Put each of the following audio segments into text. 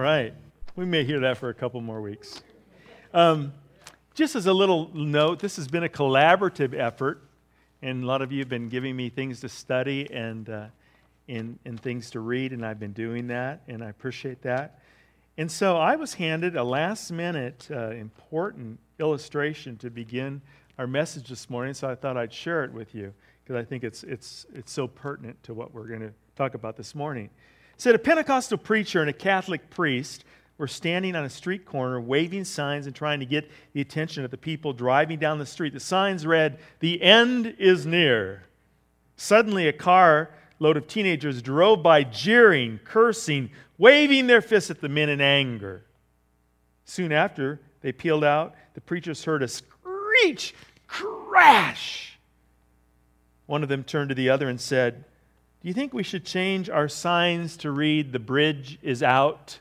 right. We may hear that for a couple more weeks. Just as a little note, this has been a collaborative effort, and a lot of you have been giving me things to study and things to read, and I've been doing that, and I appreciate that. And so I was handed a last-minute important illustration to begin our message this morning, so I thought I'd share it with you because I think it's so pertinent to what we're going to talk about this morning. It said a Pentecostal preacher and a Catholic priest were standing on a street corner waving signs and trying to get the attention of the people driving down the street. The signs read, "The end is near." Suddenly a car load of teenagers drove by jeering, cursing, waving their fists at the men in anger. Soon after they peeled out, the preachers heard a screech, crash. One of them turned to the other and said, "Do you think we should change our signs to read, 'The bridge is out'?"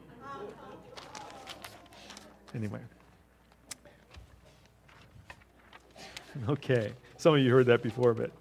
Anyway. Okay. Some of you heard that before, but...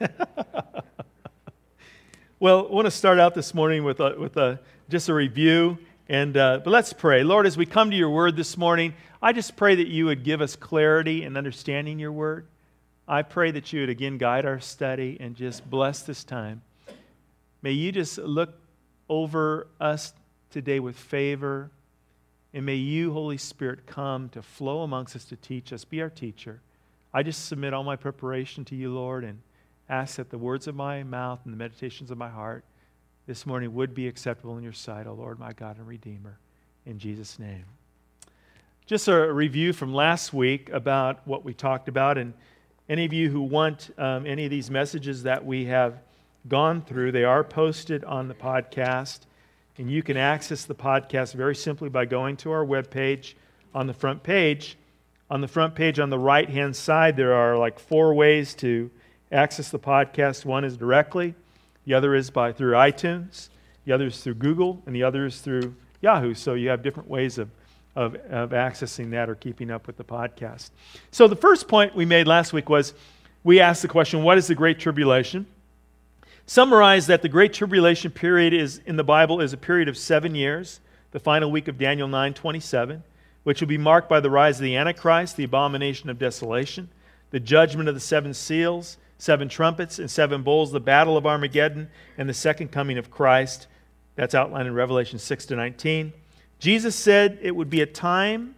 Well, I want to start out this morning with just a review, but let's pray. Lord, as we come to your word this morning, I just pray that you would give us clarity in understanding your word. I pray that you would again guide our study and just bless this time. May you just look over us today with favor, and may you, Holy Spirit, come to flow amongst us to teach us. Be our teacher. I just submit all my preparation to you, Lord, and ask that the words of my mouth and the meditations of my heart this morning would be acceptable in your sight, O Lord, my God and Redeemer. In Jesus' name. Just a review from last week about what we talked about, and any of you who want any of these messages that we have gone through, they are posted on the podcast, and you can access the podcast very simply by going to our webpage on the front page. On the front page on the right-hand side, there are like 4 ways to access the podcast. One is directly, the other is through iTunes, the other is through Google, and the other is through Yahoo. So you have different ways of accessing that or keeping up with the podcast. So the first point we made last week was we asked the question, what is the Great Tribulation? Summarized that the Great Tribulation period in the Bible is a period of 7 years, the final week of Daniel 9:27, which will be marked by the rise of the Antichrist, the abomination of desolation, the judgment of the 7 seals, 7 trumpets, and 7 bowls, the battle of Armageddon, and the second coming of Christ. That's outlined in Revelation 6-19. Jesus said it would be a time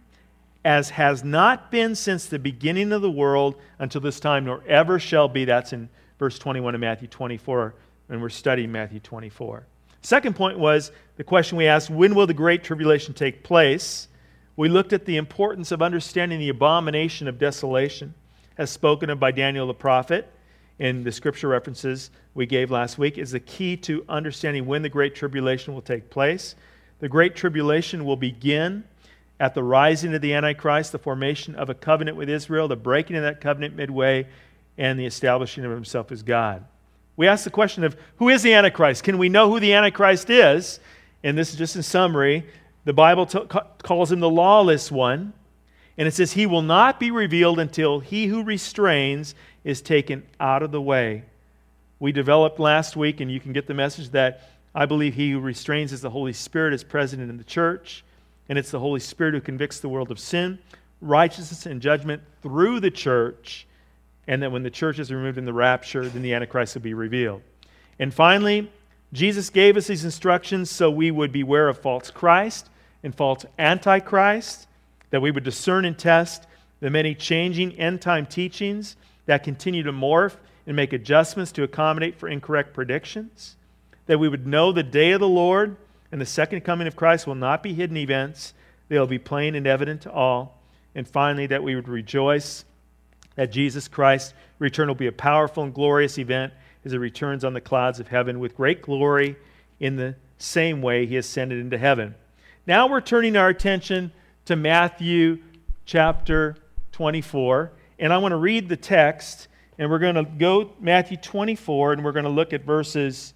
as has not been since the beginning of the world until this time, nor ever shall be. That's in verse 21 of Matthew 24, and we're studying Matthew 24. Second point was the question we asked, when will the Great Tribulation take place? We looked at the importance of understanding the abomination of desolation, as spoken of by Daniel the prophet in the scripture references we gave last week, is the key to understanding when the Great Tribulation will take place. The Great Tribulation will begin at the rising of the Antichrist, the formation of a covenant with Israel, the breaking of that covenant midway, and the establishing of himself as God. We asked the question of, who is the Antichrist? Can we know who the Antichrist is? And this is just in summary. The Bible calls him the lawless one. And it says, he will not be revealed until he who restrains is taken out of the way. We developed last week, and you can get the message that I believe he who restrains is the Holy Spirit as present in the church. And it's the Holy Spirit who convicts the world of sin, righteousness, and judgment through the church. And that when the church is removed in the rapture, then the Antichrist will be revealed. And finally, Jesus gave us these instructions so we would beware of false Christ and false Antichrist, that we would discern and test the many changing end-time teachings that continue to morph and make adjustments to accommodate for incorrect predictions, that we would know the day of the Lord and the second coming of Christ will not be hidden events. They will be plain and evident to all. And finally, that we would rejoice that Jesus Christ's return will be a powerful and glorious event as he returns on the clouds of heaven with great glory in the same way he ascended into heaven. Now we're turning our attention to Matthew chapter 24, and I want to read the text, and we're going to go Matthew 24, and we're going to look at verses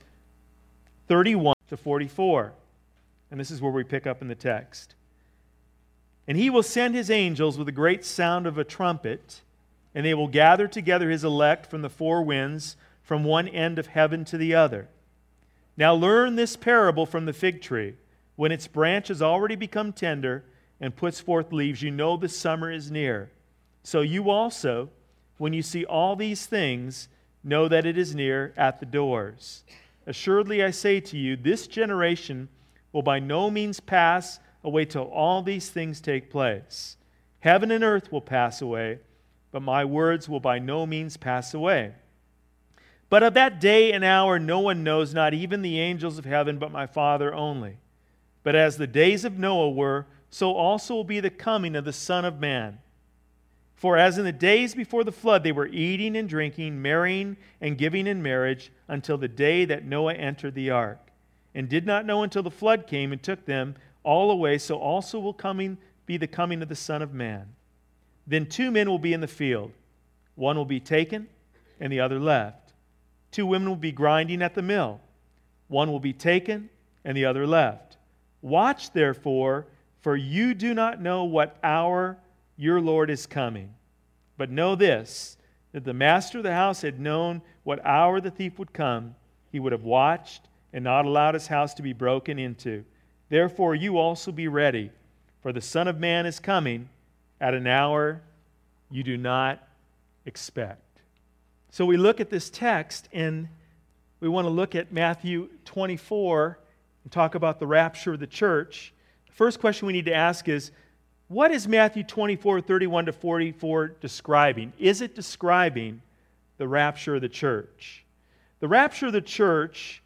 31 to 44. And this is where we pick up in the text. And he will send his angels with a great sound of a trumpet, and they will gather together his elect from the 4 winds, from one end of heaven to the other. Now learn this parable from the fig tree. When its branch has already become tender and puts forth leaves, you know the summer is near. So you also, when you see all these things, know that it is near at the doors. Assuredly I say to you, this generation will by no means pass away till all these things take place. Heaven and earth will pass away, but my words will by no means pass away. But of that day and hour no one knows, not even the angels of heaven, but my Father only. But as the days of Noah were, so also will be the coming of the Son of Man. For as in the days before the flood they were eating and drinking, marrying and giving in marriage, until the day that Noah entered the ark, and did not know until the flood came and took them all away, so also will be the coming of the Son of Man. Then 2 men will be in the field. One will be taken, and the other left. 2 women will be grinding at the mill. One will be taken, and the other left. Watch therefore, for you do not know what hour your Lord is coming. But know this, that the master of the house had known what hour the thief would come, he would have watched and not allowed his house to be broken into. Therefore you also be ready, for the Son of Man is coming at an hour you do not expect. So we look at this text, and we want to look at Matthew 24 and talk about the rapture of the church. The first question we need to ask is, what is Matthew 24, 31 to 44 describing? Is it describing the rapture of the church? The rapture of the church,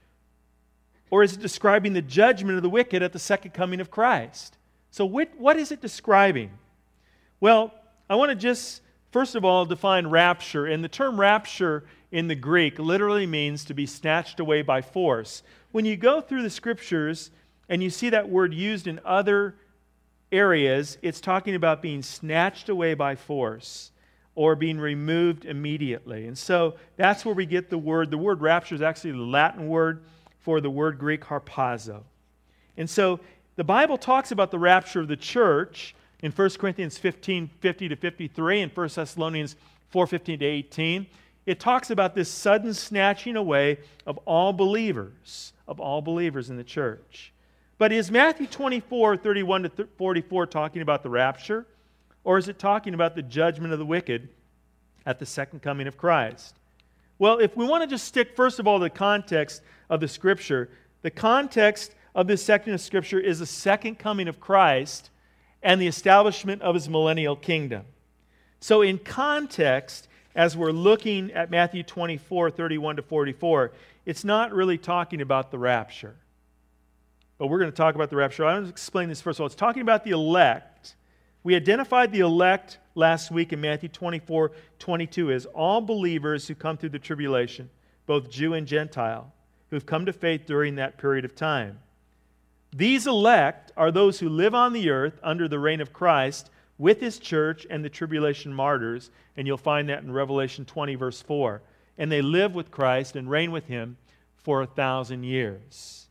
or is it describing the judgment of the wicked at the second coming of Christ? So what is it describing? Well, I want to just, first of all, define rapture. And the term rapture in the Greek literally means to be snatched away by force. When you go through the Scriptures and you see that word used in other areas, it's talking about being snatched away by force or being removed immediately. And so that's where we get the word. The word rapture is actually the Latin word for the word Greek harpazo. And so the Bible talks about the rapture of the church in 1 Corinthians 15, 50 to 53, and 1 Thessalonians 4, 15 to 18. It talks about this sudden snatching away of all believers in the church. But is Matthew 24, 31 to 44 talking about the rapture? Or is it talking about the judgment of the wicked at the second coming of Christ? Well, if we want to just stick, first of all, to the context of the Scripture, the context of this section of Scripture is the second coming of Christ and the establishment of His millennial kingdom. So in context, as we're looking at Matthew 24, 31 to 44, it's not really talking about the rapture. But we're going to talk about the rapture. I want to explain this first of all. It's talking about the elect. We identified the elect last week in Matthew 24, 22 as all believers who come through the tribulation, both Jew and Gentile, who've come to faith during that period of time. These elect are those who live on the earth under the reign of Christ with His church and the tribulation martyrs, and you'll find that in Revelation 20, verse 4. And they live with Christ and reign with Him for 1,000 years.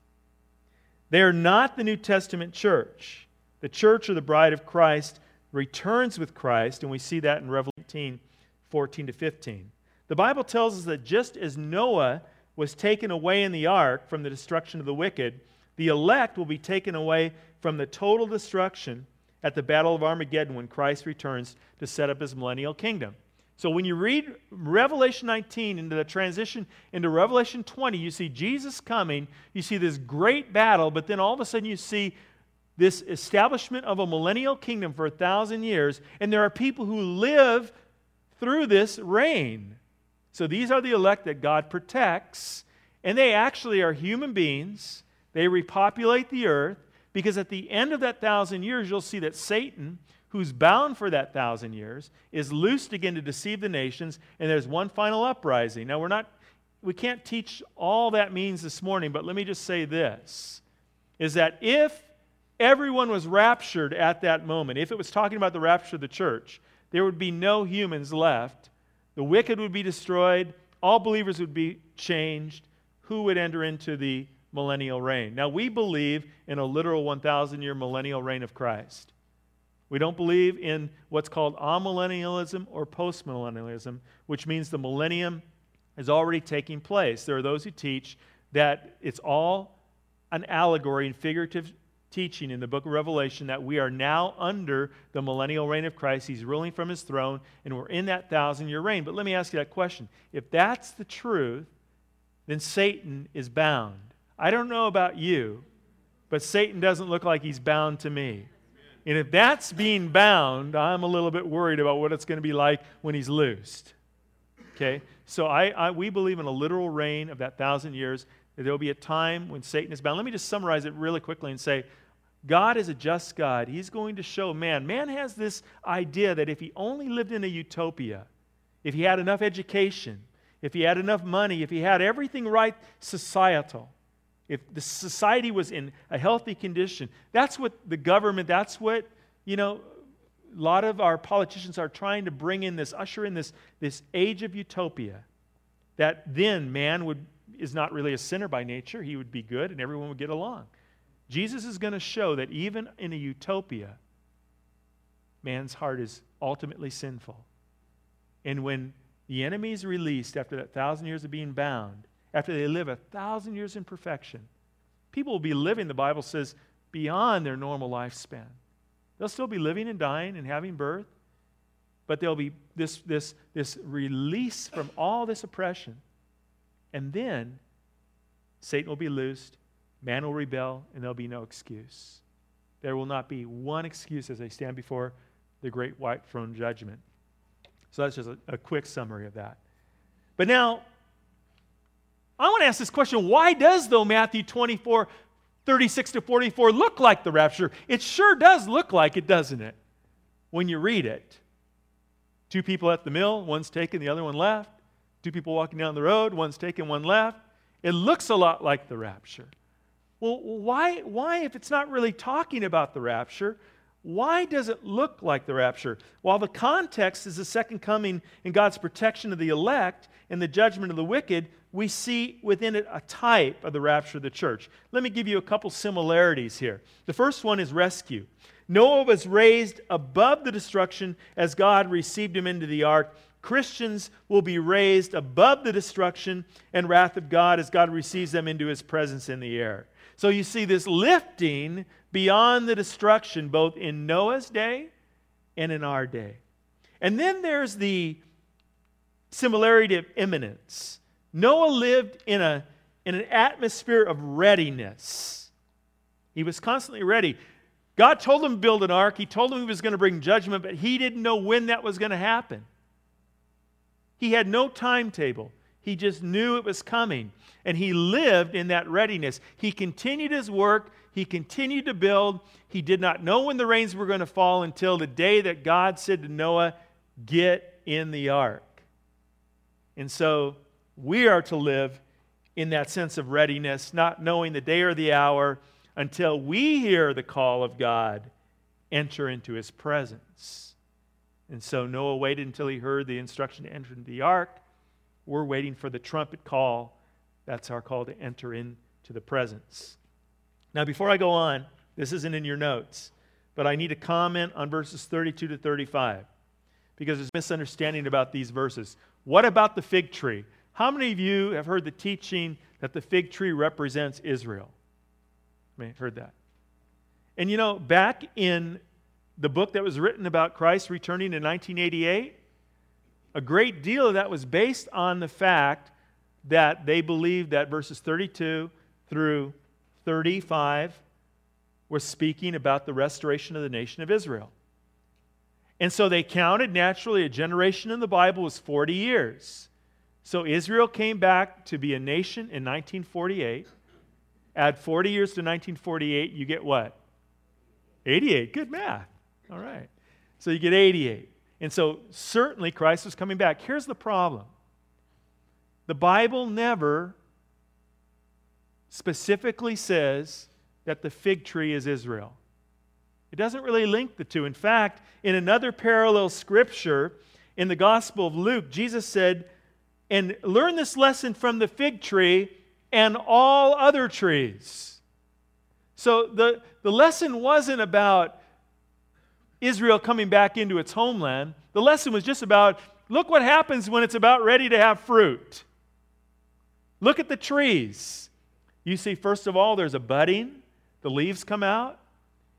They are not the New Testament church. The church, or the bride of Christ, returns with Christ, and we see that in Revelation 14 to 15. The Bible tells us that just as Noah was taken away in the ark from the destruction of the wicked, the elect will be taken away from the total destruction at the Battle of Armageddon when Christ returns to set up His millennial kingdom. So when you read Revelation 19 into the transition into Revelation 20, you see Jesus coming, you see this great battle, but then all of a sudden you see this establishment of a millennial kingdom for 1,000 years, and there are people who live through this reign. So these are the elect that God protects, and they actually are human beings. They repopulate the earth, because at the end of that 1,000 years, you'll see that Satan, who's bound for that 1,000 years, is loosed again to deceive the nations, and there's one final uprising. Now, we can't teach all that means this morning, but let me just say this, is that if everyone was raptured at that moment, if it was talking about the rapture of the church, there would be no humans left. The wicked would be destroyed. All believers would be changed. Who would enter into the millennial reign? Now, we believe in a literal 1,000-year millennial reign of Christ. We don't believe in what's called amillennialism or postmillennialism, which means the millennium is already taking place. There are those who teach that it's all an allegory and figurative teaching in the book of Revelation that we are now under the millennial reign of Christ. He's ruling from his throne, and we're in that 1,000-year reign. But let me ask you that question. If that's the truth, then Satan is bound. I don't know about you, but Satan doesn't look like he's bound to me. And if that's being bound, I'm a little bit worried about what it's going to be like when he's loosed. Okay? So we believe in a literal reign of that 1,000 years. There will be a time when Satan is bound. Let me just summarize it really quickly and say, God is a just God. He's going to show man. Man has this idea that if he only lived in a utopia, if he had enough education, if he had enough money, if he had everything right societal, if the society was in a healthy condition, that's what the government, that's what, a lot of our politicians are trying to bring in this, usher in this age of utopia, that then man is not really a sinner by nature. He would be good and everyone would get along. Jesus is going to show that even in a utopia, man's heart is ultimately sinful. And when the enemy is released after that 1,000 years of being bound, after they live 1,000 years in perfection, people will be living, the Bible says, beyond their normal lifespan. They'll still be living and dying and having birth, but there'll be this release from all this oppression. And then Satan will be loosed, man will rebel, and there'll be no excuse. There will not be one excuse as they stand before the great white throne judgment. So that's just a quick summary of that. But now, I want to ask this question. Why does, though, Matthew 24, 36 to 44 look like the rapture? It sure does look like it, doesn't it? When you read it. 2 people at the mill, one's taken, the other one left. 2 people walking down the road, one's taken, one left. It looks a lot like the rapture. Well, why, if it's not really talking about the rapture, why does it look like the rapture? While the context is the second coming and God's protection of the elect and the judgment of the wicked, we see within it a type of the rapture of the church. Let me give you a couple similarities here. The first one is rescue. Noah was raised above the destruction as God received him into the ark. Christians will be raised above the destruction and wrath of God as God receives them into his presence in the air. So you see this lifting beyond the destruction both in Noah's day and in our day. And then there's the similarity of imminence. Noah lived in an atmosphere of readiness. He was constantly ready. God told him to build an ark. He told him he was going to bring judgment, but he didn't know when that was going to happen. He had no timetable. He just knew it was coming. And he lived in that readiness. He continued his work. He continued to build. He did not know when the rains were going to fall until the day that God said to Noah, "Get in the ark." And so we are to live in that sense of readiness, not knowing the day or the hour until we hear the call of God, enter into his presence. And so Noah waited until he heard the instruction to enter into the ark. We're waiting for the trumpet call. That's our call to enter into the presence. Now, before I go on, this isn't in your notes, but I need to comment on verses 32 to 35 because there's misunderstanding about these verses. What about the fig tree? How many of you have heard the teaching that the fig tree represents Israel? I mean, heard that. And back in the book that was written about Christ returning in 1988, a great deal of that was based on the fact that they believed that verses 32 through 35 was speaking about the restoration of the nation of Israel. And so they counted, naturally, a generation in the Bible was 40 years. So Israel came back to be a nation in 1948. Add 40 years to 1948, you get what? 88. Good math. All right. So you get 88. And so certainly Christ was coming back. Here's the problem. The Bible never specifically says that the fig tree is Israel. It doesn't really link the two. In fact, in another parallel scripture, in the Gospel of Luke, Jesus said, "And learn this lesson from the fig tree and all other trees." So the lesson wasn't about Israel coming back into its homeland. The lesson was just about, look what happens when it's about ready to have fruit. Look at the trees. You see, first of all, there's a budding. The leaves come out.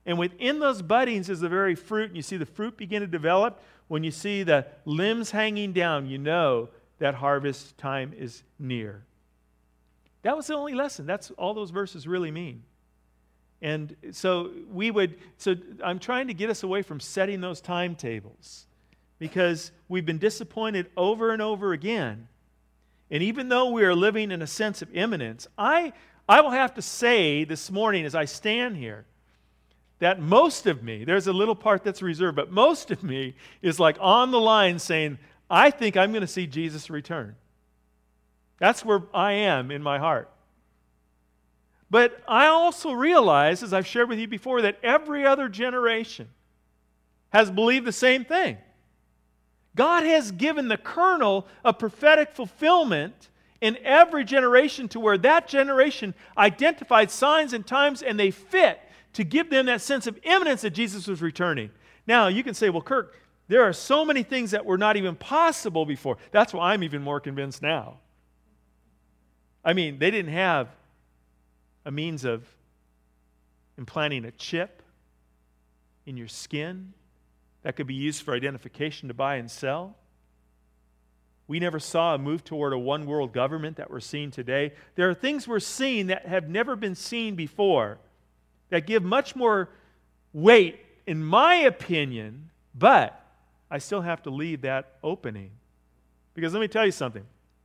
And within those buddings is the very fruit, and you see the fruit begin to develop. When you see the limbs hanging down, you know that harvest time is near. That was the only lesson. That's all those verses really mean. And so I'm trying to get us away from setting those timetables, because we've been disappointed over and over again. And even though we are living in a sense of imminence, I will have to say this morning as I stand here that most of me, there's a little part that's reserved, but most of me is like on the line saying, I think I'm going to see Jesus return. That's where I am in my heart. But I also realize, as I've shared with you before, that every other generation has believed the same thing. God has given the kernel of prophetic fulfillment in every generation to where that generation identified signs and times, and they fit to give them that sense of imminence that Jesus was returning. Now, you can say, well, Kirk, there are so many things that were not even possible before. That's why I'm even more convinced now. I mean, they didn't have a means of implanting a chip in your skin that could be used for identification to buy and sell. We never saw a move toward a one world government that we're seeing today. There are things we're seeing that have never been seen before that give much more weight, in my opinion, but I still have to leave that opening. Because let me tell you something.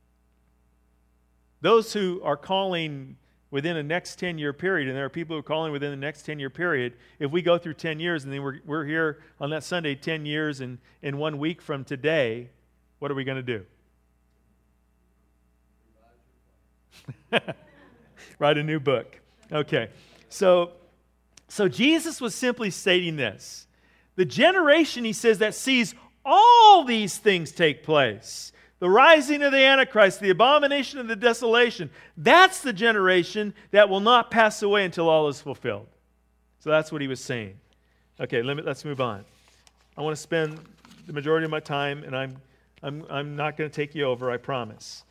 Those who are calling within a next 10-year period, and there are people who are calling within the next 10-year period, if we go through 10 years and then we're here on that Sunday 10 years and in 1 week from today, what are we going to do? Write a new book. Okay. So Jesus was simply stating this. The generation, he says, that sees all these things take place, the rising of the Antichrist, the abomination of the desolation, that's the generation that will not pass away until all is fulfilled. So that's what he was saying. Okay, let's move on. I want to spend the majority of my time, and I'm not going to take you over, I promise.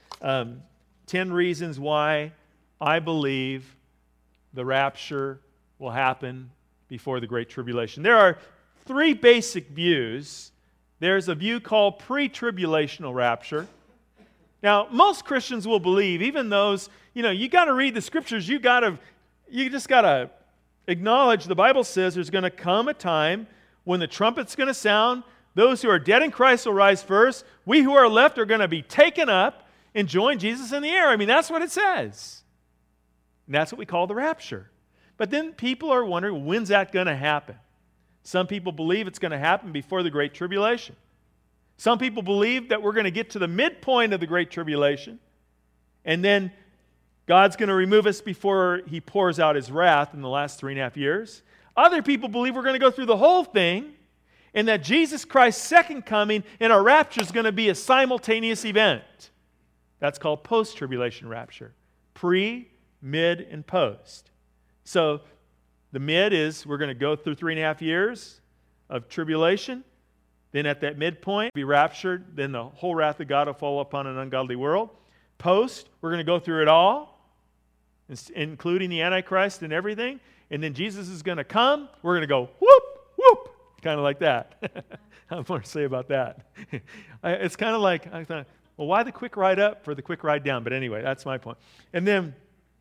10 reasons why I believe the rapture will happen before the Great Tribulation. There are 3 basic views. There's a view called pre-tribulational rapture. Now, most Christians will believe, even those, you got to read the scriptures, you just got to acknowledge the Bible says there's going to come a time when the trumpet's going to sound, those who are dead in Christ will rise first, we who are left are going to be taken up and join Jesus in the air. I mean, that's what it says. And that's what we call the rapture. But then people are wondering, when's that going to happen? Some people believe it's going to happen before the Great Tribulation. Some people believe that we're going to get to the midpoint of the Great Tribulation, and then God's going to remove us before he pours out his wrath in the last 3.5 years. Other people believe we're going to go through the whole thing, and that Jesus Christ's second coming and our rapture is going to be a simultaneous event. That's called post-tribulation rapture. Pre, mid, and post. So the mid is we're going to go through 3.5 years of tribulation. Then at that midpoint, be raptured. Then the whole wrath of God will fall upon an ungodly world. Post, we're going to go through it all, including the Antichrist and everything. And then Jesus is going to come. We're going to go, whoop, whoop, kind of like that. I have more to say about that. It's kind of like, I thought, well, why the quick ride up for the quick ride down? But anyway, that's my point. And then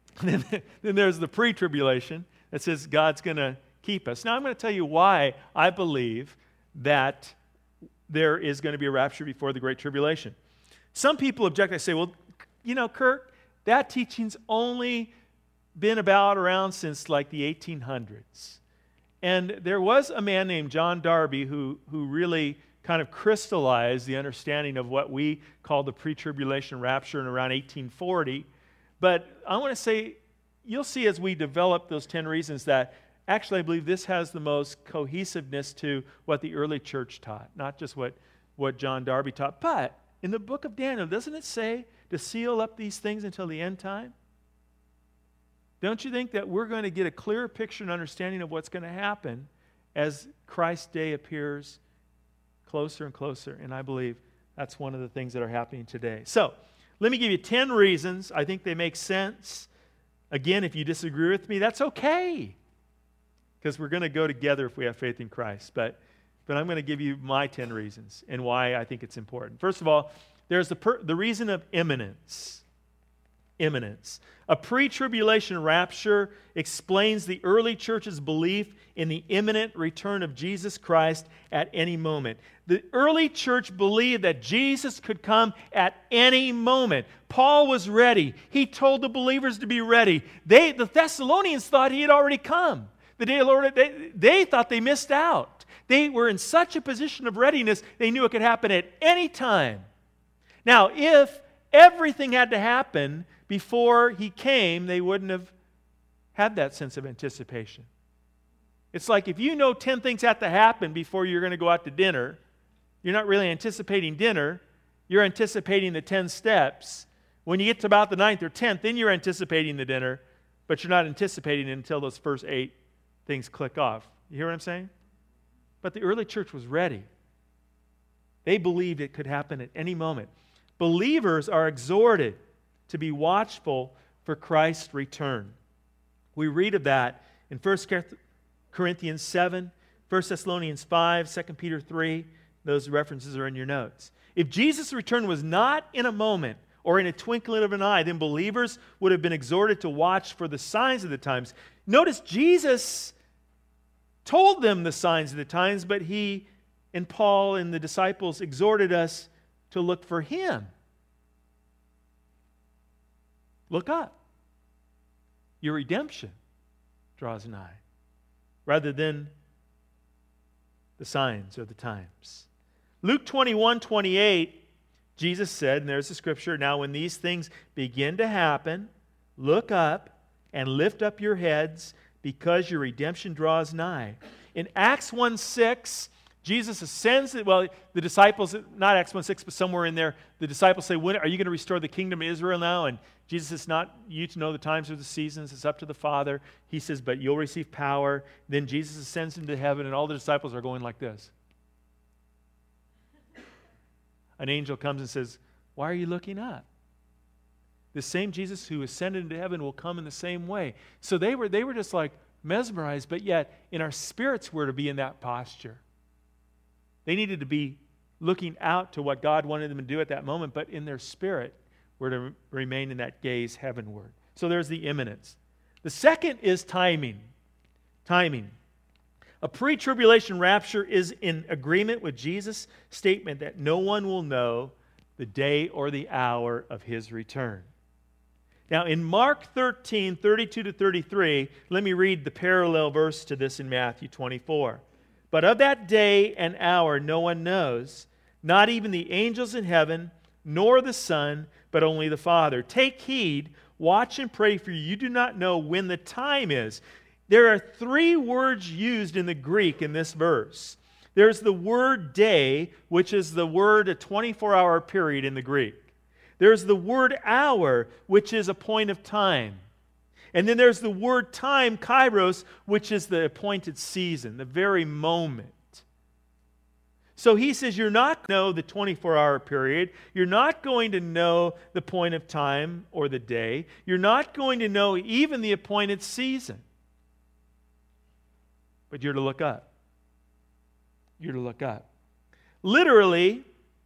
there's the pre-tribulation that says God's going to keep us. Now, I'm going to tell you why I believe that there is going to be a rapture before the Great Tribulation. Some people object. I say, well, Kirk, that teaching's only been around since like the 1800s. And there was a man named John Darby who really kind of crystallized the understanding of what we call the pre-tribulation rapture in around 1840. But I want to say, you'll see as we develop those 10 reasons that actually I believe this has the most cohesiveness to what the early church taught, not just what John Darby taught. But in the book of Daniel, doesn't it say to seal up these things until the end time? Don't you think that we're going to get a clearer picture and understanding of what's going to happen as Christ's day appears closer and closer? And I believe that's one of the things that are happening today. So, let me give you 10 reasons. I think they make sense. Again, if you disagree with me, that's okay. because we're going to go together if we have faith in Christ. But I'm going to give you my 10 reasons and why I think it's important. First of all, there's the reason of imminence. Imminence. A pre-tribulation rapture explains the early church's belief in the imminent return of Jesus Christ at any moment. The early church believed that Jesus could come at any moment. Paul was ready. He told the believers to be ready. The Thessalonians thought he had already come. The day of the Lord, they thought they missed out. They were in such a position of readiness, they knew it could happen at any time. Now, if everything had to happen before he came, they wouldn't have had that sense of anticipation. It's like if you know 10 things have to happen before you're going to go out to dinner, you're not really anticipating dinner, you're anticipating the 10 steps. When you get to about the 9th or 10th, then you're anticipating the dinner, but you're not anticipating it until those first 8 things click off. You hear what I'm saying? But the early church was ready. They believed it could happen at any moment. Believers are exhorted to be watchful for Christ's return. We read of that in 1 Corinthians 7, 1 Thessalonians 5, 2 Peter 3. Those references are in your notes. If Jesus' return was not in a moment or in a twinkling of an eye, then believers would have been exhorted to watch for the signs of the times. Notice Jesus told them the signs of the times, but he and Paul and the disciples exhorted us to look for him. Look up. Your redemption draws nigh, rather than the signs or the times. Luke 21:28, Jesus said, and there's the scripture, now when these things begin to happen, look up and lift up your heads, because your redemption draws nigh. In Acts 1:6, Jesus ascends, the disciples, not Acts 1:6, but somewhere in there, the disciples say, when are you going to restore the kingdom of Israel now? And Jesus says, not you to know the times or the seasons, it's up to the Father. He says, but you'll receive power. Then Jesus ascends into heaven, and all the disciples are going like this. An angel comes and says, why are you looking up? The same Jesus who ascended into heaven will come in the same way. So they were just like mesmerized, but yet in our spirits we're to be in that posture. They needed to be looking out to what God wanted them to do at that moment, but in their spirit were to remain in that gaze heavenward. So there's the imminence. The second is timing. Timing. A pre-tribulation rapture is in agreement with Jesus' statement that no one will know the day or the hour of his return. Now in Mark 13, 32 to 33, let me read the parallel verse to this in Matthew 24. But of that day and hour no one knows, not even the angels in heaven, nor the Son, but only the Father. Take heed, watch and pray, for you do not know when the time is. There are 3 words used in the Greek in this verse. There's the word day, which is the word a 24-hour period in the Greek. There's the word hour, which is a point of time. And then there's the word time, kairos, which is the appointed season, the very moment. So he says you're not going to know the 24-hour period. You're not going to know the point of time or the day. You're not going to know even the appointed season. But you're to look up. You're to look up. Literally,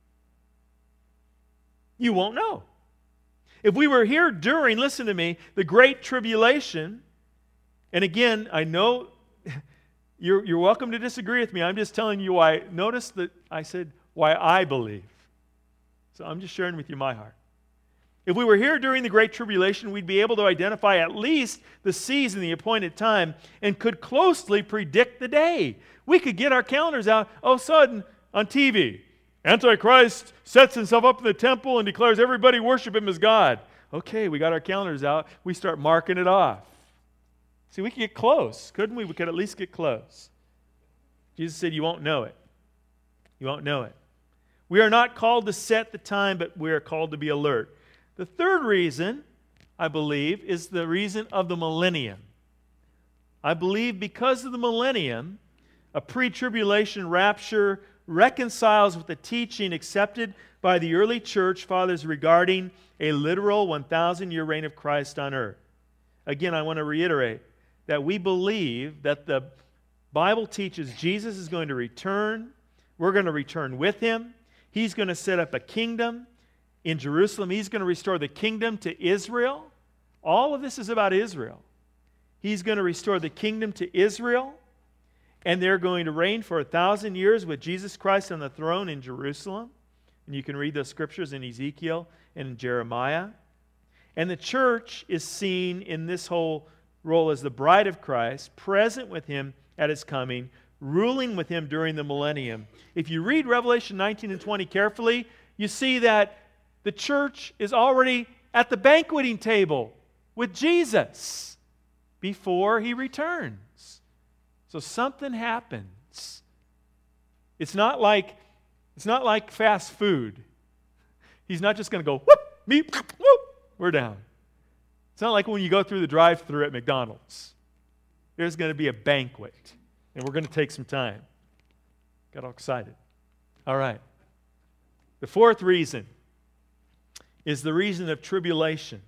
you won't know. If we were here during, listen to me, the Great Tribulation, and again, I know you're welcome to disagree with me. I'm just telling you why. Notice that I said why I believe. So I'm just sharing with you my heart. If we were here during the Great Tribulation, we'd be able to identify at least the season, the appointed time, and could closely predict the day. We could get our calendars out. All of a sudden, on TV, Antichrist sets himself up in the temple and declares everybody worship him as God. Okay, we got our calendars out. We start marking it off. See, we could get close, couldn't we? We could at least get close. Jesus said, you won't know it. You won't know it. We are not called to set the time, but we are called to be alert. The third reason, I believe, is the reason of the millennium. I believe because of the millennium, a pre-tribulation rapture reconciles with the teaching accepted by the early church fathers regarding a literal 1,000-year reign of Christ on earth. Again, I want to reiterate that we believe that the Bible teaches Jesus is going to return. We're going to return with him. He's going to set up a kingdom in Jerusalem. He's going to restore the kingdom to Israel. All of this is about Israel. He's going to restore the kingdom to Israel, and they're going to reign for 1,000 years with Jesus Christ on the throne in Jerusalem. And you can read those scriptures in Ezekiel and in Jeremiah. And the church is seen in this whole role as the bride of Christ, present with him at his coming, ruling with him during the millennium. If you read Revelation 19 and 20 carefully, you see that the church is already at the banqueting table with Jesus before he returns. So something happens. It's not like fast food. He's not just going to go, whoop, me, whoop, we're down. It's not like when you go through the drive-thru at McDonald's. There's going to be a banquet, and we're going to take some time. Got all excited. All right. The fourth reason is the reason of tribulation.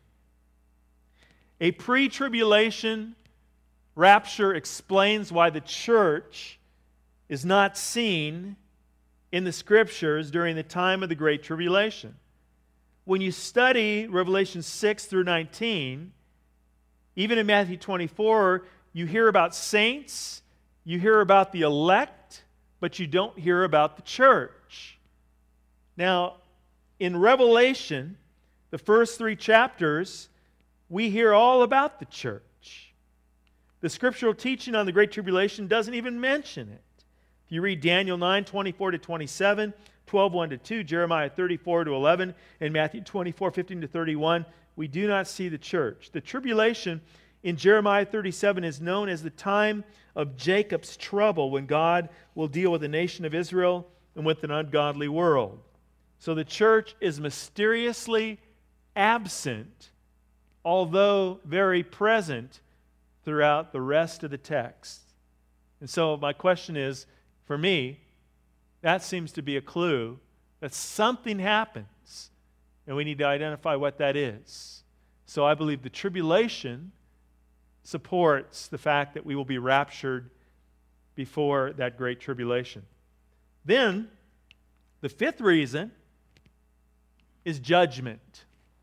A pre-tribulation rapture explains why the church is not seen in the Scriptures during the time of the Great Tribulation. When you study Revelation 6 through 19, even in Matthew 24, you hear about saints, you hear about the elect, but you don't hear about the church. Now, in Revelation, the first 3 chapters, we hear all about the church. The scriptural teaching on the Great Tribulation doesn't even mention it. If you read Daniel 9, 24 to 27, 12, 1 to 2, Jeremiah 34 to 11, and Matthew 24, 15 to 31, we do not see the church. The tribulation in Jeremiah 37 is known as the time of Jacob's trouble, when God will deal with the nation of Israel and with an ungodly world. So the church is mysteriously absent, although very present throughout the rest of the text. And so my question is, for me, that seems to be a clue that something happens, and we need to identify what that is. So I believe the tribulation supports the fact that we will be raptured before that great tribulation. Then, the fifth reason is judgment.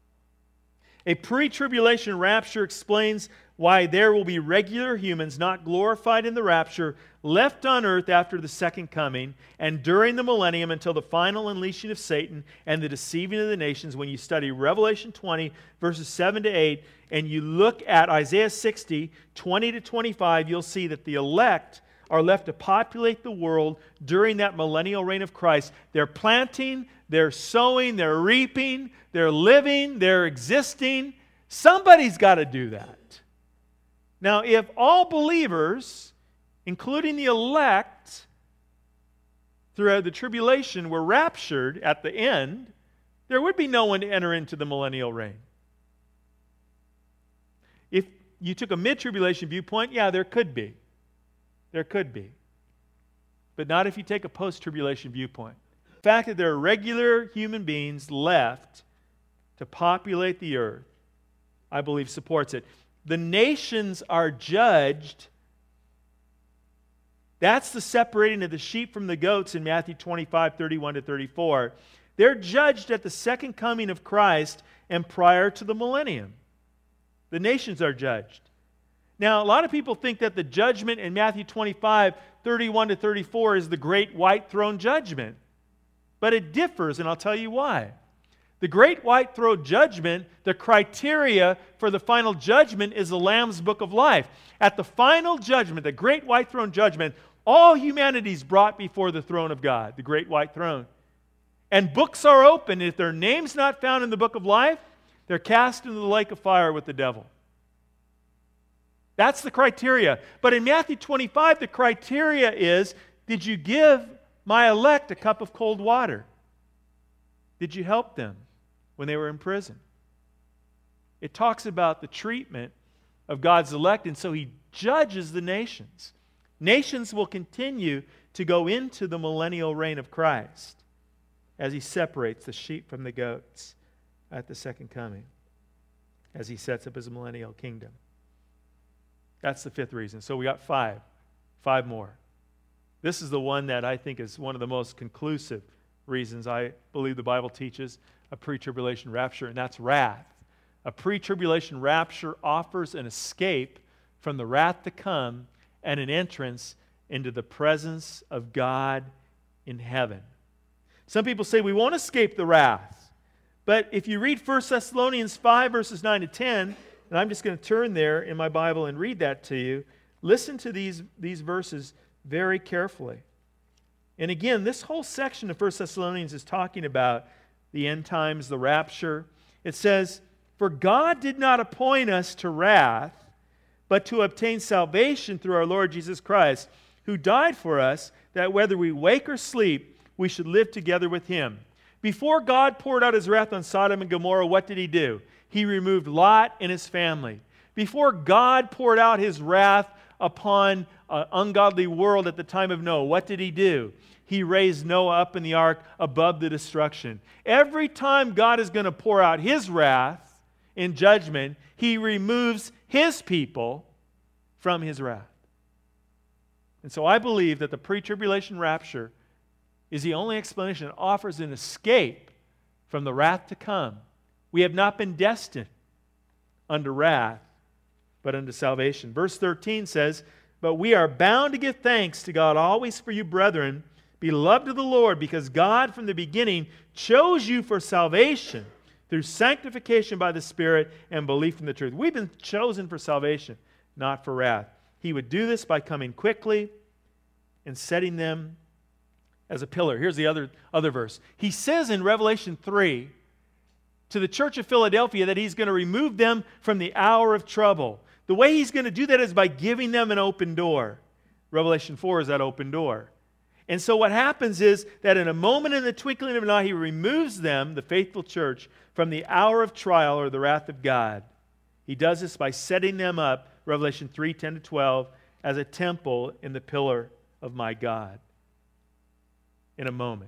A pre-tribulation rapture explains why there will be regular humans not glorified in the rapture, left on earth after the second coming and during the millennium until the final unleashing of Satan and the deceiving of the nations. When you study Revelation 20, verses 7 to 8, and you look at Isaiah 60, 20 to 25, you'll see that the elect are left to populate the world during that millennial reign of Christ. They're planting, they're sowing, they're reaping, they're living, they're existing. Somebody's got to do that. Now, if all believers, including the elect, throughout the tribulation were raptured at the end, there would be no one to enter into the millennial reign. If you took a mid-tribulation viewpoint, yeah, there could be. There could be. But not if you take a post-tribulation viewpoint. The fact that there are regular human beings left to populate the earth, I believe, supports it. The nations are judged. That's the separating of the sheep from the goats in Matthew 25, 31 to 34. They're judged at the second coming of Christ and prior to the millennium. The nations are judged. Now, a lot of people think that the judgment in Matthew 25, 31 to 34 is the great white throne judgment. But it differs, and I'll tell you why. The great white throne judgment, the criteria for the final judgment is the Lamb's Book of Life. At the final judgment, the great white throne judgment, all humanity is brought before the throne of God, the great white throne. And books are opened. If their name's not found in the book of life, they're cast into the lake of fire with the devil. That's the criteria. But in Matthew 25, the criteria is, did you give my elect a cup of cold water? Did you help them when they were in prison? It talks about the treatment of God's elect, and so he judges the nations. Nations will continue to go into the millennial reign of Christ as he separates the sheep from the goats at the second coming, as he sets up his millennial kingdom. That's the fifth reason. So we got 5. 5 more. This is the one that I think is one of the most conclusive reasons I believe the Bible teaches a pre-tribulation rapture, and that's wrath. A pre-tribulation rapture offers an escape from the wrath to come and an entrance into the presence of God in heaven. Some people say we won't escape the wrath. But if you read 1 Thessalonians 5, verses 9 to 10, and I'm just going to turn there in my Bible and read that to you, listen to these verses very carefully. And again, this whole section of 1 Thessalonians is talking about the end times, the rapture. It says, "For God did not appoint us to wrath, but to obtain salvation through our Lord Jesus Christ, who died for us, that whether we wake or sleep, we should live together with Him." Before God poured out His wrath on Sodom and Gomorrah, what did He do? He removed Lot and his family. Before God poured out His wrath upon an ungodly world at the time of Noah, what did He do? He raised Noah up in the ark above the destruction. Every time God is going to pour out His wrath in judgment, He removes His people from His wrath. And so I believe that the pre-tribulation rapture is the only explanation that offers an escape from the wrath to come. We have not been destined unto wrath, but unto salvation. Verse 13 says, "But we are bound to give thanks to God always for you, brethren, beloved of the Lord, because God from the beginning chose you for salvation through sanctification by the Spirit and belief in the truth." We've been chosen for salvation, not for wrath. He would do this by coming quickly and setting them as a pillar. Here's the other verse. He says in Revelation 3 to the church of Philadelphia that He's going to remove them from the hour of trouble. The way He's going to do that is by giving them an open door. Revelation 4 is that open door. And so what happens is that in a moment, in the twinkling of an eye, He removes them, the faithful church, from the hour of trial or the wrath of God. He does this by setting them up, Revelation 3, 10 to 12, as a temple in the pillar of my God. In a moment.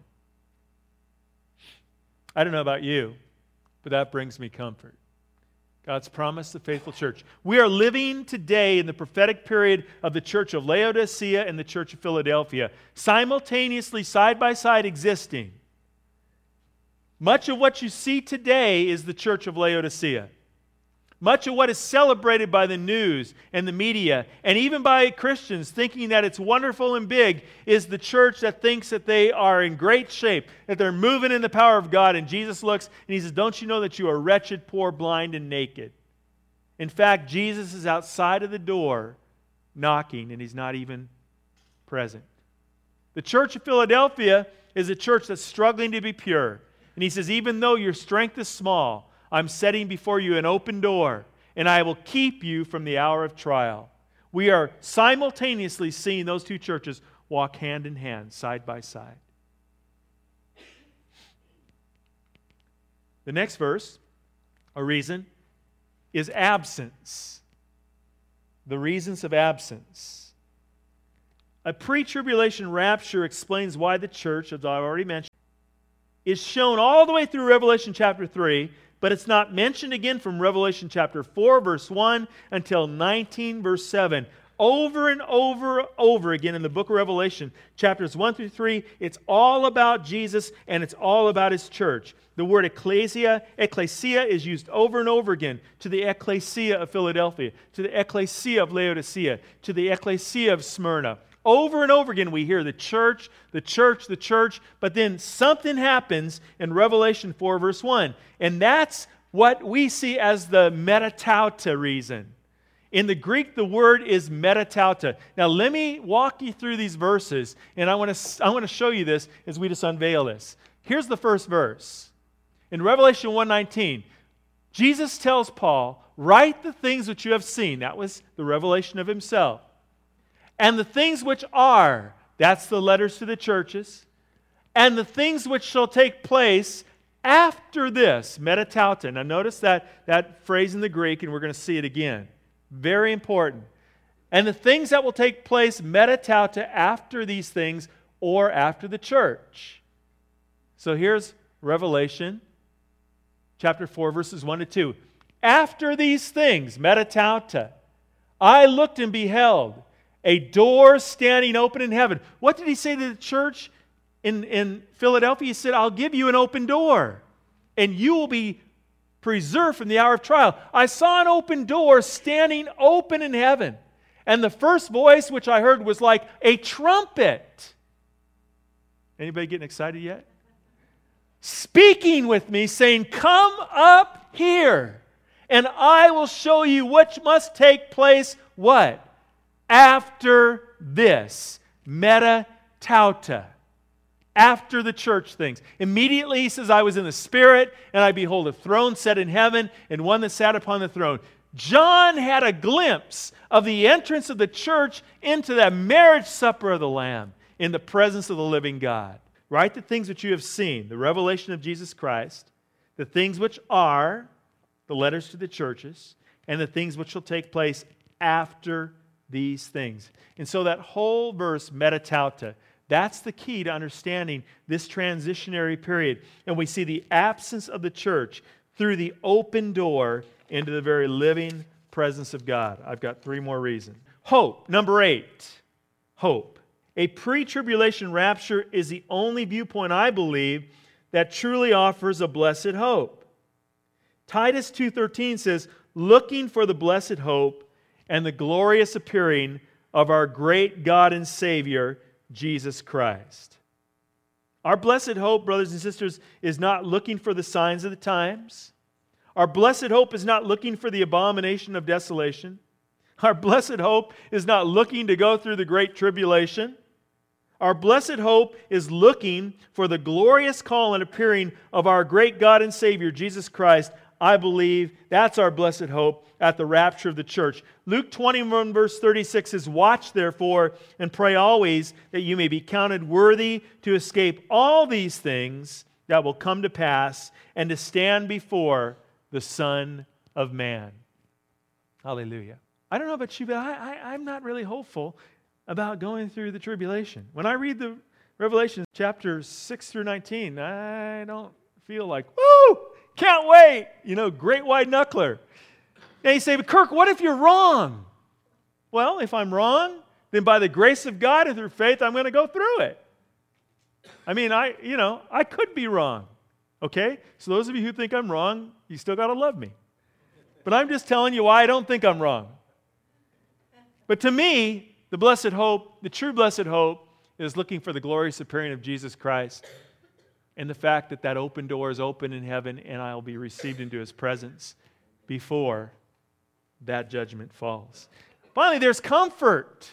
I don't know about you, but that brings me comfort. God's promised the faithful church. We are living today in the prophetic period of the church of Laodicea and the church of Philadelphia, simultaneously, side by side, existing. Much of what you see today is the church of Laodicea. Much of what is celebrated by the news and the media, and even by Christians thinking that it's wonderful and big, is the church that thinks that they are in great shape, that they're moving in the power of God. And Jesus looks and He says, "Don't you know that you are wretched, poor, blind, and naked?" In fact, Jesus is outside of the door knocking, and He's not even present. The church of Philadelphia is a church that's struggling to be pure. And He says, "Even though your strength is small, I'm setting before you an open door, and I will keep you from the hour of trial." We are simultaneously seeing those two churches walk hand in hand, side by side. The next verse, a reason, is absence. The reasons of absence. A pre-tribulation rapture explains why the church, as I already mentioned, is shown all the way through Revelation chapter 3, but it's not mentioned again from Revelation chapter 4, verse 1, until 19, verse 7. Over and over again in the book of Revelation, chapters 1 through 3, it's all about Jesus and it's all about His church. The word ecclesia is used over and over again to the ecclesia of Philadelphia, to the ecclesia of Laodicea, to the ecclesia of Smyrna. Over and over again we hear the church, the church, the church, but then something happens in Revelation 4 verse 1. And that's what we see as the metatauta reason. In the Greek, the word is metatauta. Now let me walk you through these verses, and I want to show you this as we just unveil this. Here's the first verse. In Revelation 1:19, Jesus tells Paul, "Write the things which you have seen." That was the revelation of Himself. "And the things which are," that's the letters to the churches, "and the things which shall take place after this," metatauta. Now notice that phrase in the Greek, and we're going to see it again. Very important. "And the things that will take place, metatauta, after these things, or after the church." So here's Revelation chapter 4, verses 1 to 2. "After these things," metatauta, "I looked and beheld, A door standing open in heaven. What did he say to the church in Philadelphia? He said, I'll give you an open door, and you will be preserved from the hour of trial. I saw an open door standing open in heaven, and the first voice which I heard was like a trumpet. Anybody getting excited yet? Speaking with me, saying, come up here, and I will show you what must take place, what? After this. Meta tauta. After the church things. Immediately, he says, I was in the Spirit, and I behold a throne set in heaven, and one that sat upon the throne. John had a glimpse of the entrance of the church into that marriage supper of the Lamb in the presence of the living God. Write the things which you have seen, the revelation of Jesus Christ, the things which are, the letters to the churches, and the things which shall take place after these things. And so that whole verse, meta tauta, that's the key to understanding this transitionary period. And we see the absence of the church through the open door into the very living presence of God. I've got 3 more reasons. Hope, number 8. Hope. A pre-tribulation rapture is the only viewpoint, I believe, that truly offers a blessed hope. Titus 2:13 says, looking for the blessed hope and the glorious appearing of our great God and Savior, Jesus Christ. Our blessed hope, brothers and sisters, is not looking for the signs of the times. Our blessed hope is not looking for the abomination of desolation. Our blessed hope is not looking to go through the great tribulation. Our blessed hope is looking for the glorious call and appearing of our great God and Savior, Jesus Christ. I believe that's our blessed hope at the rapture of the church. Luke 21 verse 36 says, watch therefore and pray always that you may be counted worthy to escape all these things that will come to pass and to stand before the Son of Man. Hallelujah. I don't know about you, but I'm not really hopeful about going through the tribulation. When I read the Revelation chapters 6 through 19, I don't feel like, woo, can't wait, great white knuckler. And you say, but Kirk, what if you're wrong? Well, if I'm wrong, then by the grace of God and through faith, I'm going to go through it. I mean, I could be wrong. Okay? So those of you who think I'm wrong, you still got to love me. But I'm just telling you why I don't think I'm wrong. But to me, the blessed hope, the true blessed hope, is looking for the glorious appearing of Jesus Christ and the fact that that open door is open in heaven and I will be received into His presence before that judgment falls. Finally, there's comfort.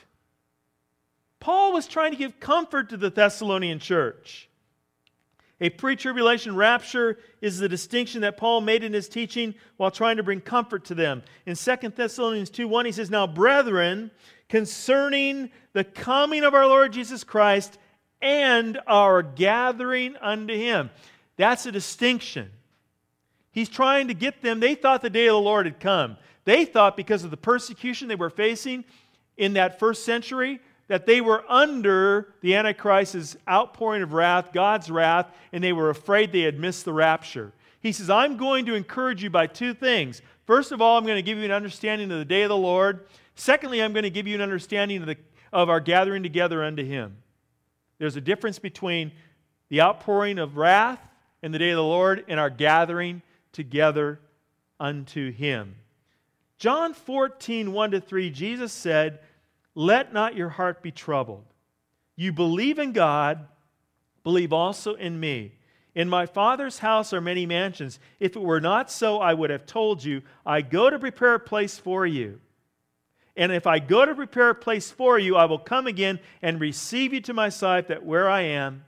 Paul was trying to give comfort to the Thessalonian church. A pre-tribulation rapture is the distinction that Paul made in his teaching while trying to bring comfort to them. In 2 Thessalonians 2:1, he says, now, brethren, concerning the coming of our Lord Jesus Christ and our gathering unto Him. That's a distinction. He's trying to get them. They thought the day of the Lord had come. They thought because of the persecution they were facing in that first century that they were under the Antichrist's outpouring of wrath, God's wrath, and they were afraid they had missed the rapture. He says, I'm going to encourage you by 2 things. First of all, I'm going to give you an understanding of the day of the Lord. Secondly, I'm going to give you an understanding of our gathering together unto Him. There's a difference between the outpouring of wrath in the day of the Lord and our gathering together unto Him. John 14, 1-3, Jesus said, let not your heart be troubled. You believe in God, believe also in me. In my Father's house are many mansions. If it were not so, I would have told you, I go to prepare a place for you. And if I go to prepare a place for you, I will come again and receive you to myself, that where I am,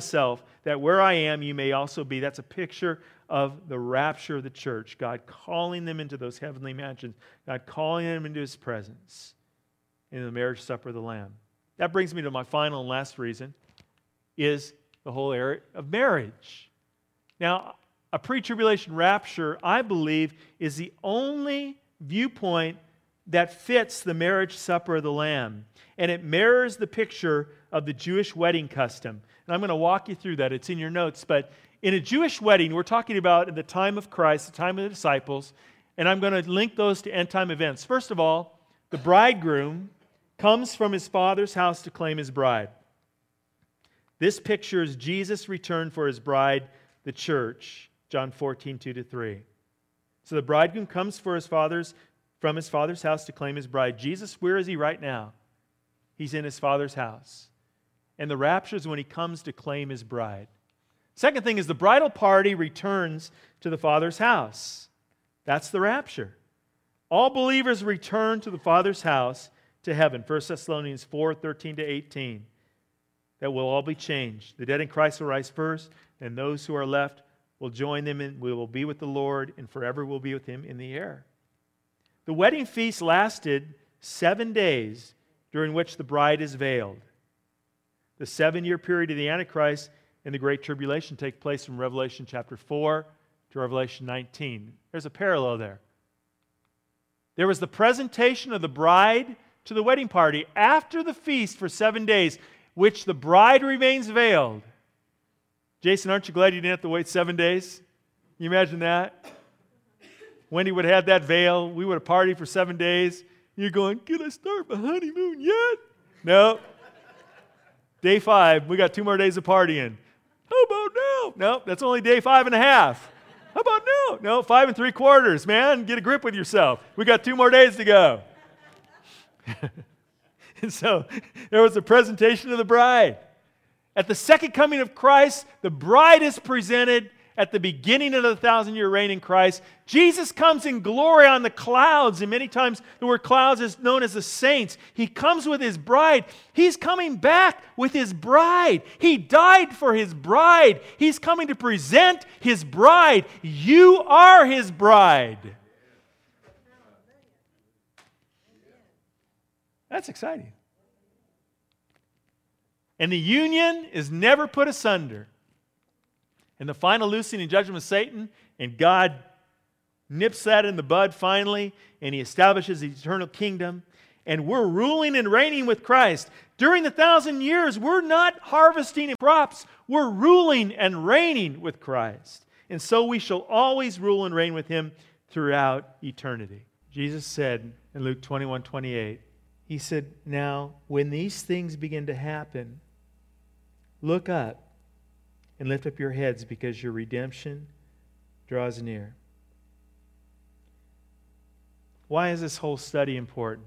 you may also be. That's a picture of the rapture of the church. God calling them into those heavenly mansions. God calling them into His presence in the marriage supper of the Lamb. That brings me to my final and last reason, is the whole area of marriage. Now, a pre-tribulation rapture, I believe, is the only viewpoint that fits the marriage supper of the Lamb. And it mirrors the picture of the Jewish wedding custom. And I'm going to walk you through that. It's in your notes. But in a Jewish wedding, we're talking about in the time of Christ, the time of the disciples, and I'm going to link those to end-time events. First of all, the bridegroom comes from his Father's house to claim his bride. This pictures Jesus' return for his bride, the church, John 14, 2-3. So the bridegroom comes from his father's house to claim his bride. Jesus, where is he right now? He's in his Father's house. And the rapture is when he comes to claim his bride. Second thing is the bridal party returns to the Father's house. That's the rapture. All believers return to the Father's house, to heaven. 1 Thessalonians 4, 13-18. That will all be changed. The dead in Christ will rise first, and those who are left will join them, and we will be with the Lord, and forever will be with him in the air. The wedding feast lasted 7 days, during which the bride is veiled. The 7-year period of the Antichrist and the Great Tribulation take place from Revelation chapter 4 to Revelation 19. There's a parallel there. There was the presentation of the bride to the wedding party after the feast for 7 days, which the bride remains veiled. Jason, aren't you glad you didn't have to wait 7 days? Can you imagine that? Wendy would have had that veil. We would have partied for 7 days. You're going, can I start my honeymoon yet? No. Day 5, we got 2 more days of partying. How about now? No, that's only day 5.5. How about now? No, 5 3/4, man. Get a grip with yourself. We got 2 more days to go. And so there was a presentation of the bride. At the second coming of Christ, the bride is presented at the beginning of the 1,000-year reign in Christ. Jesus comes in glory on the clouds, and many times the word clouds is known as the saints. He comes with his bride. He's coming back with his bride. He died for his bride. He's coming to present his bride. You are his bride. That's exciting. And the union is never put asunder. And the final loosing and judgment of Satan, and God nips that in the bud finally, and he establishes the eternal kingdom. And we're ruling and reigning with Christ. During the 1,000 years, we're not harvesting crops. We're ruling and reigning with Christ. And so we shall always rule and reign with him throughout eternity. Jesus said in Luke 21:28, he said, now, when these things begin to happen, look up and lift up your heads, because your redemption draws near. Why is this whole study important?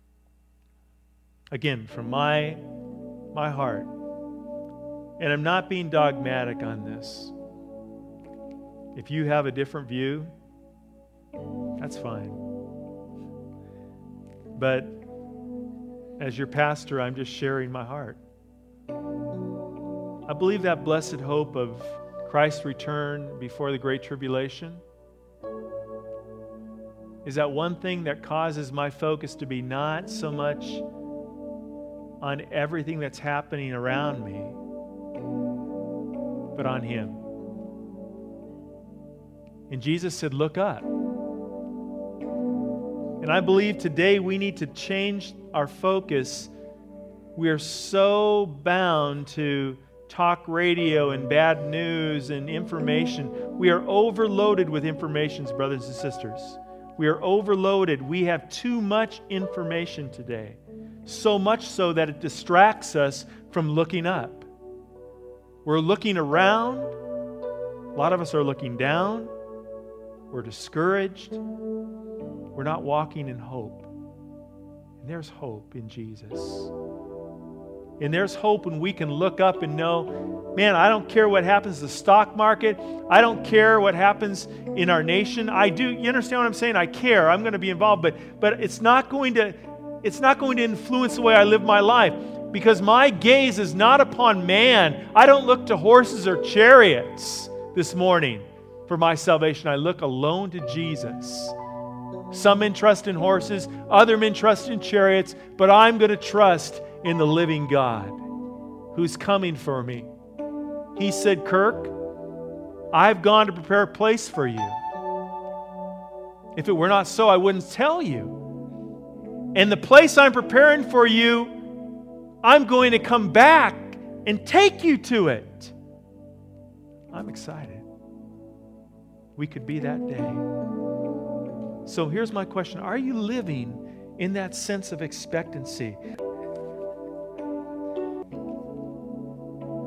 Again, from my heart, and I'm not being dogmatic on this. If you have a different view, that's fine. But as your pastor, I'm just sharing my heart. I believe that blessed hope of Christ's return before the Great Tribulation is that one thing that causes my focus to be not so much on everything that's happening around me, but on him. And Jesus said, look up. And I believe today we need to change our focus. We are so bound to talk radio and bad news and information. We are overloaded with information, brothers and sisters. We are overloaded. We have too much information today. So much so that it distracts us from looking up. We're looking around. A lot of us are looking down. We're discouraged. We're not walking in hope. And there's hope in Jesus. And there's hope when we can look up and know, man, I don't care what happens to the stock market. I don't care what happens in our nation. I do. You understand what I'm saying? I care. I'm going to be involved, but it's not going to influence the way I live my life, because my gaze is not upon man. I don't look to horses or chariots this morning for my salvation. I look alone to Jesus. Some men trust in horses, other men trust in chariots, but I'm going to trust in the living God who's coming for me. He said, Kirk, I've gone to prepare a place for you. If it were not so, I wouldn't tell you. And the place I'm preparing for you, I'm going to come back and take you to it. I'm excited. We could be that day. So here's my question. Are you living in that sense of expectancy?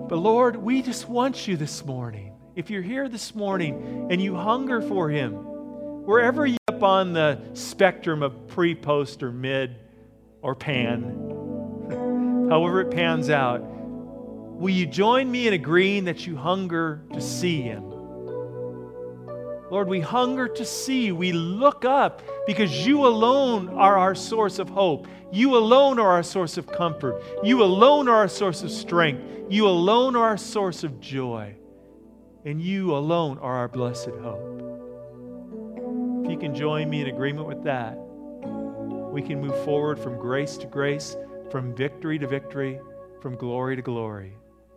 But Lord, we just want you this morning. If you're here this morning and you hunger for Him, wherever you're up on the spectrum of pre, post, or mid, or pan, however it pans out, will you join me in agreeing that you hunger to see Him? Lord, we hunger to see you. We look up because you alone are our source of hope. You alone are our source of comfort. You alone are our source of strength. You alone are our source of joy. And you alone are our blessed hope. If you can join me in agreement with that, we can move forward from grace to grace, from victory to victory, from glory to glory.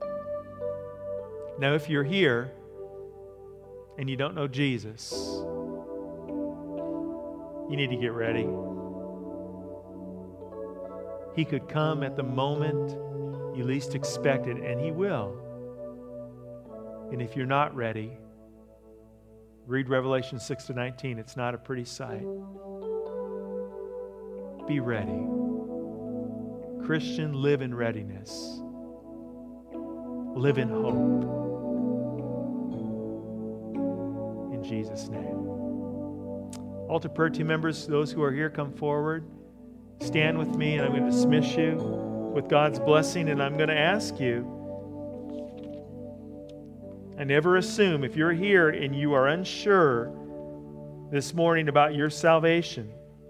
Now, if you're here and you don't know Jesus, you need to get ready. He could come at the moment you least expect it, and He will. And if you're not ready, read Revelation 6-19. It's not a pretty sight. Be ready. Christian, live in readiness. Live in hope. In Jesus' name. Altar prayer team members, those who are here, come forward. Stand with me, and I'm going to dismiss you with God's blessing, and I'm going to ask you, I never assume if you're here and you are unsure this morning about your salvation,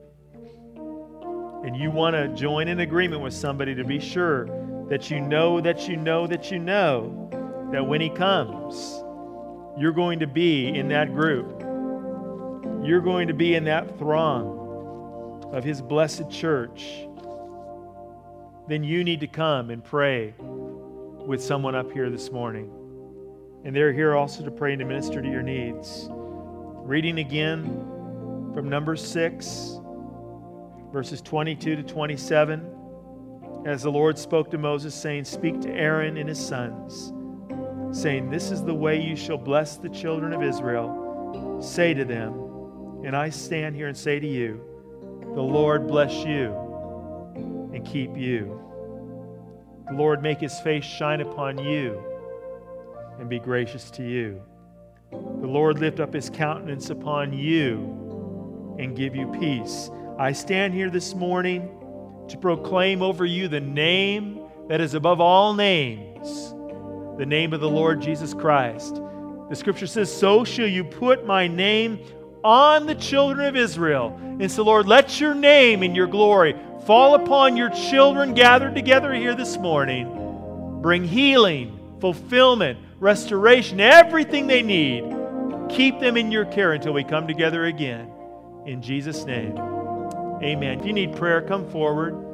and you want to join in agreement with somebody to be sure that you know that when He comes, you're going to be in that group. You're going to be in that throng of His blessed church. Then you need to come and pray with someone up here this morning. And they're here also to pray and to minister to your needs. Reading again from Numbers 6, verses 22 to 27. As the Lord spoke to Moses, saying, "Speak to Aaron and his sons, saying, This is the way you shall bless the children of Israel. Say to them," and I stand here and say to you, "The Lord bless you and keep you. The Lord make His face shine upon you and be gracious to you. The Lord lift up His countenance upon you and give you peace." I stand here this morning to proclaim over you the name that is above all names, the name of the Lord Jesus Christ. The Scripture says, "So shall you put my name on the children of Israel." And so, Lord, let your name and your glory fall upon your children gathered together here this morning. Bring healing, fulfillment, restoration, everything they need. Keep them in your care until we come together again. In Jesus' name, amen. If you need prayer, come forward.